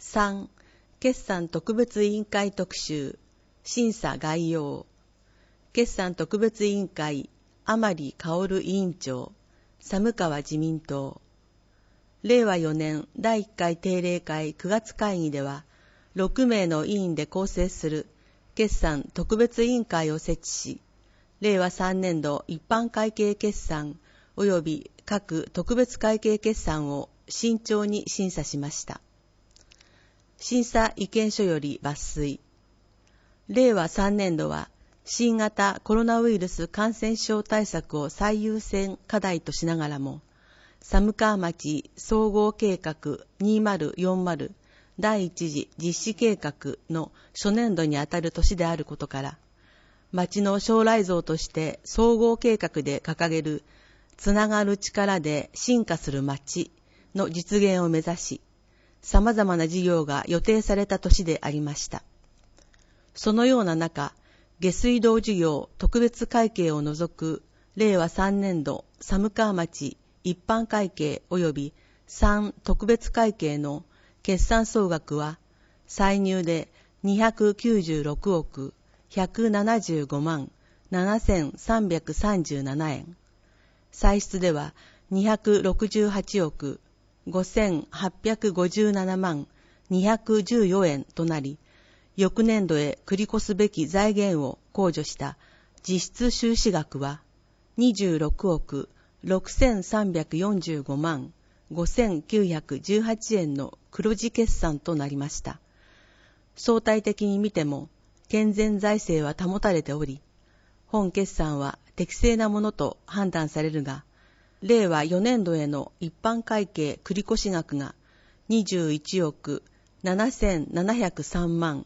3、決算特別委員会特集、審査概要。決算特別委員会、甘利薫委員長、寒川自民党。令和4年第1回定例会9月会議では、6名の委員で構成する決算特別委員会を設置し、令和3年度一般会計決算及び各特別会計決算を慎重に審査しました。審査意見書より抜粋。令和3年度は新型コロナウイルス感染症対策を最優先課題としながらも、寒川町総合計画2040第一次実施計画の初年度にあたる年であることから、町の将来像として総合計画で掲げるつながる力で進化する町の実現を目指し、様々な事業が予定された年でありました。そのような中、下水道事業特別会計を除く令和3年度寒川町一般会計及び3特別会計の決算総額は歳入で296億175万7337円、歳出では268億5857万214円となり、翌年度へ繰り越すべき財源を控除した実質収支額は26億6345万5918円の黒字決算となりました。相対的に見ても健全財政は保たれており、本決算は適正なものと判断されるが、令和4年度への一般会計繰越額が21億7703万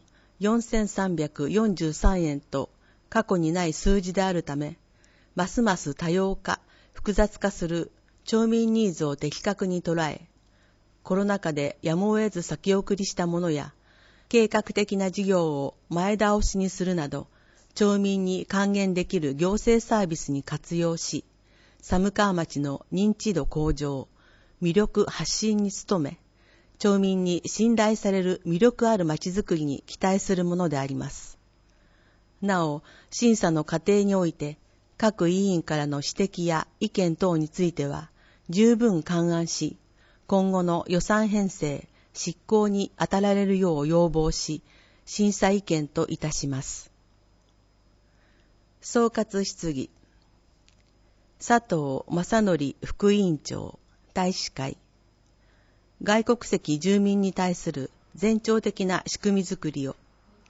4343円と過去にない数字であるため、ますます多様化、複雑化する町民ニーズを的確に捉え、コロナ禍でやむを得ず先送りしたものや、計画的な事業を前倒しにするなど、町民に還元できる行政サービスに活用し、寒川町の認知度向上、魅力発信に努め、町民に信頼される魅力ある町づくりに期待するものであります。なお、審査の過程において、各委員からの指摘や意見等については、十分勘案し、今後の予算編成、執行に当たられるよう要望し、審査意見といたします。総括質疑。佐藤正則副委員長、大使会。外国籍住民に対する前兆的な仕組みづくりを。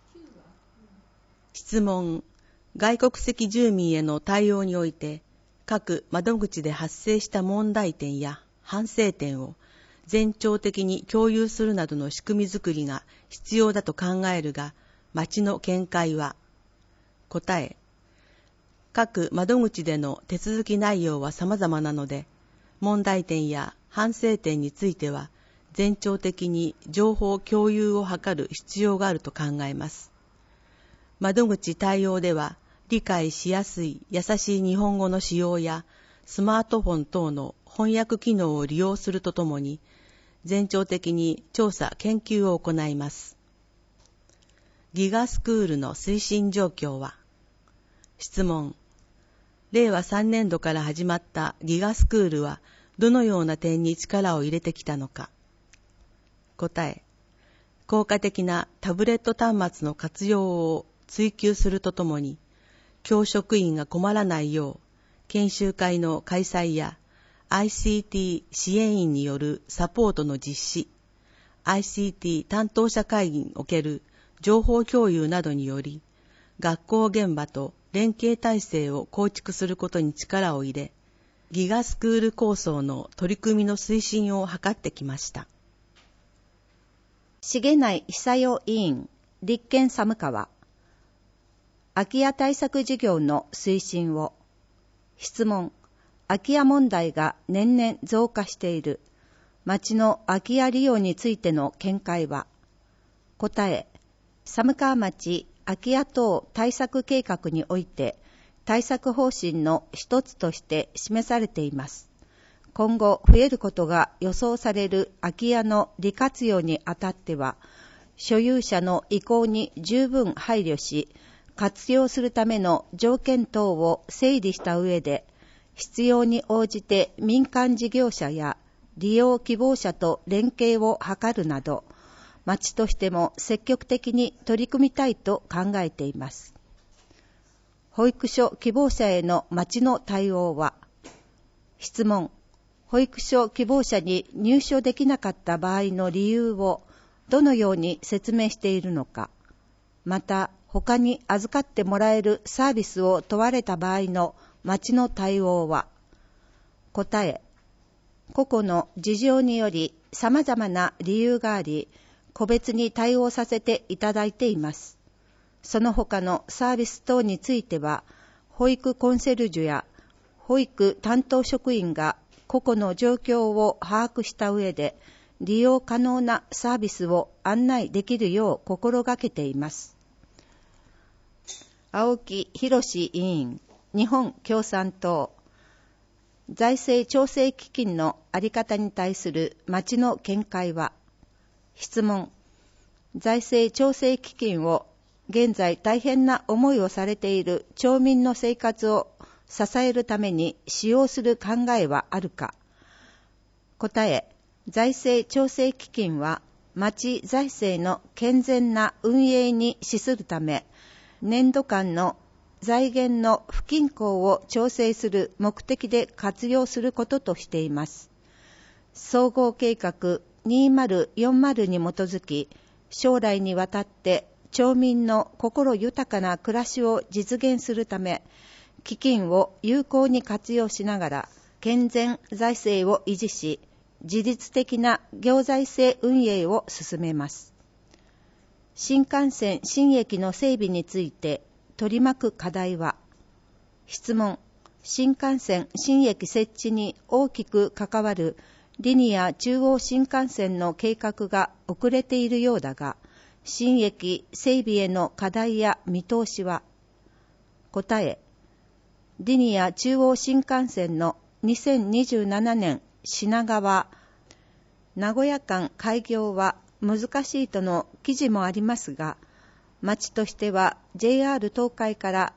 質問。外国籍住民への対応において、各窓口で発生した問題点や反省点を前兆的に共有するなどの仕組みづくりが必要だと考えるが、町の見解は。答え。各窓口での手続き内容は様々なので、問題点や反省点については、前兆的に情報共有を図る必要があると考えます。窓口対応では、理解しやすい優しい日本語の使用やスマートフォン等の翻訳機能を利用するとともに、前兆的に調査研究を行います。ギガスクールの推進状況は。質問。令和3年度から始まったギガスクールはどのような点に力を入れてきたのか。答え。効果的なタブレット端末の活用を追求するとともに、教職員が困らないよう、研修会の開催や ICT 支援員によるサポートの実施、ICT 担当者会議における情報共有などにより、学校現場と連携体制を構築することに力を入れ、ギガスクール構想の取り組みの推進を図ってきました。 重内久代委員、立憲寒川。空き家対策事業の推進を。質問。空き家問題が年々増加している。町の空き家利用についての見解は。答え。寒川町空き家等対策計画において、対策方針の一つとして示されています。 今後増えることが予想される空き家の利活用にあたっては、所有者の意向に十分配慮し、活用するための条件等を整理した上で、必要に応じて民間事業者や利用希望者と連携を図るなど、町としても積極的に取り組みたいと考えています。保育所希望者への町の対応は、質問、保育所希望者に入所できなかった場合の理由をどのように説明しているのか、また他に預かってもらえるサービスを問われた場合の町の対応は、答え、個々の事情により様々な理由があり、個別に対応させていただいています。その他のサービス等については、保育コンシェルジュや保育担当職員が個々の状況を把握した上で、利用可能なサービスを案内できるよう心がけています。青木博委員、日本共産党。財政調整基金のあり方に対する町の見解は、質問、財政調整基金を現在大変な思いをされている町民の生活を支えるために使用する考えはあるか。答え、財政調整基金は町財政の健全な運営に資するため、年度間の財源の不均衡を調整する目的で活用することとしています。総合計画2040に基づき、将来にわたって町民の心豊かな暮らしを実現するため、基金を有効に活用しながら、健全財政を維持し、自律的な行財政運営を進めます。新幹線新駅の整備について取り巻く課題は、質問、新幹線新駅設置に大きく関わるリニア中央新幹線の計画が遅れているようだが、新駅整備への課題や見通しは。答え、リニア中央新幹線の2027年品川名古屋間開業は難しいとの記事もありますが、町としては JR 東海から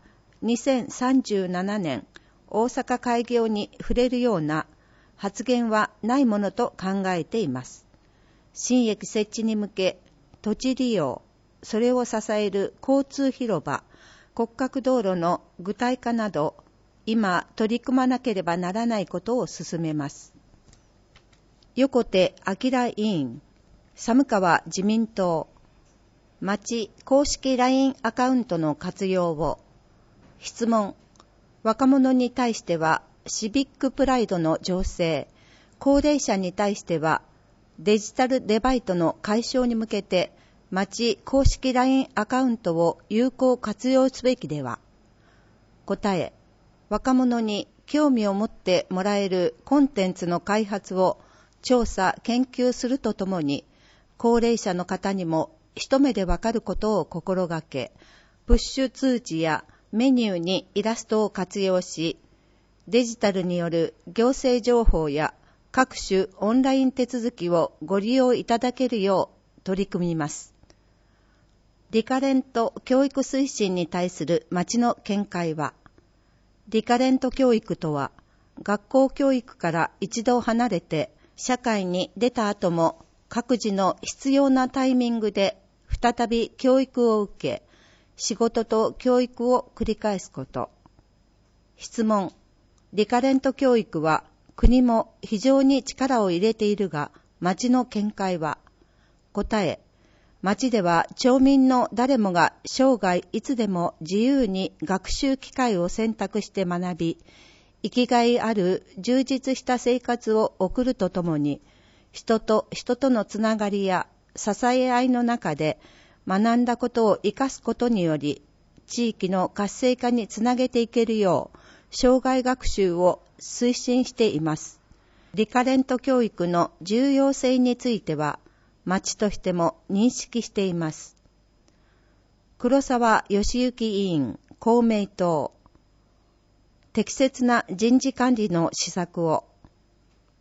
2037年大阪開業に触れるような発言はないものと考えています。新駅設置に向け、土地利用、それを支える交通広場、骨格道路の具体化など、今取り組まなければならないことを進めます。横手明委員、寒川自民党、町公式 LINE アカウントの活用を。質問、若者に対してはシビックプライドの醸成、高齢者に対してはデジタルデバイトの解消に向けて町公式 LINE アカウントを有効活用すべきでは。答え、若者に興味を持ってもらえるコンテンツの開発を調査・研究するとともに、高齢者の方にも一目でわかることを心がけ、プッシュ通知やメニューにイラストを活用し、デジタルによる行政情報や各種オンライン手続きをご利用いただけるよう取り組みます。リカレント教育推進に対する町の見解は、リカレント教育とは、学校教育から一度離れて社会に出た後も各自の必要なタイミングで再び教育を受け、仕事と教育を繰り返すこと。質問、リカレント教育は国も非常に力を入れているが、町の見解は。答え、町では町民の誰もが生涯いつでも自由に学習機会を選択して学び、生きがいある充実した生活を送るとともに、人と人とのつながりや支え合いの中で学んだことを生かすことにより、地域の活性化につなげていけるよう、生涯学習を推進しています。リカレント教育の重要性については、町としても認識しています。黒沢義行委員、公明党。適切な人事管理の施策を。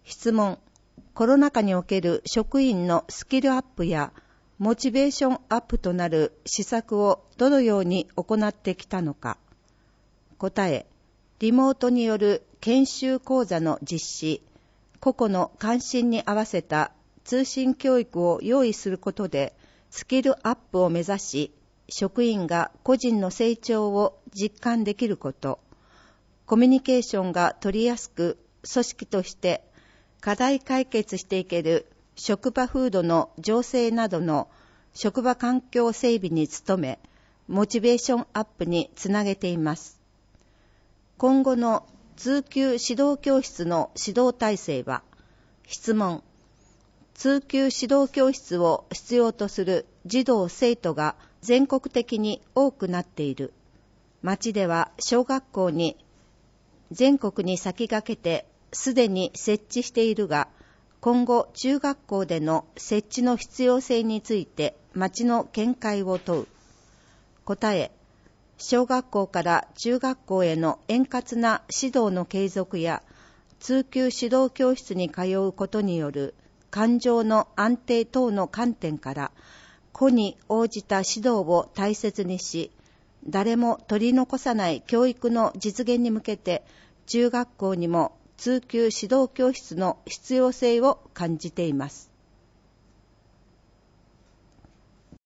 質問。コロナ禍における職員のスキルアップやモチベーションアップとなる施策をどのように行ってきたのか。答え。リモートによる研修講座の実施、個々の関心に合わせた通信教育を用意することでスキルアップを目指し、職員が個人の成長を実感できること、コミュニケーションが取りやすく、組織として課題解決していける職場風土の醸成などの職場環境整備に努め、モチベーションアップにつなげています。今後の通級指導教室の指導体制は、質問。通級指導教室を必要とする児童生徒が全国的に多くなっている。町では小学校に全国に先駆けてすでに設置しているが、今後中学校での設置の必要性について町の見解を問う。答え。小学校から中学校への円滑な指導の継続や通級指導教室に通うことによる感情の安定等の観点から個に応じた指導を大切にし、誰も取り残さない教育の実現に向けて中学校にも通級指導教室の必要性を感じています。